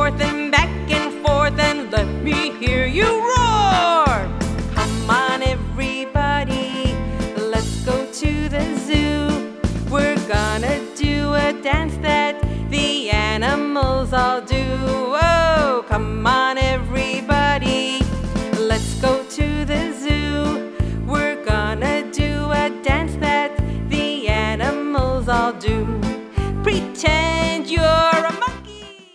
forth and let me hear you roar. Come on everybody, let's go to the zoo. We're gonna do a dance that the animals all do. Oh, come on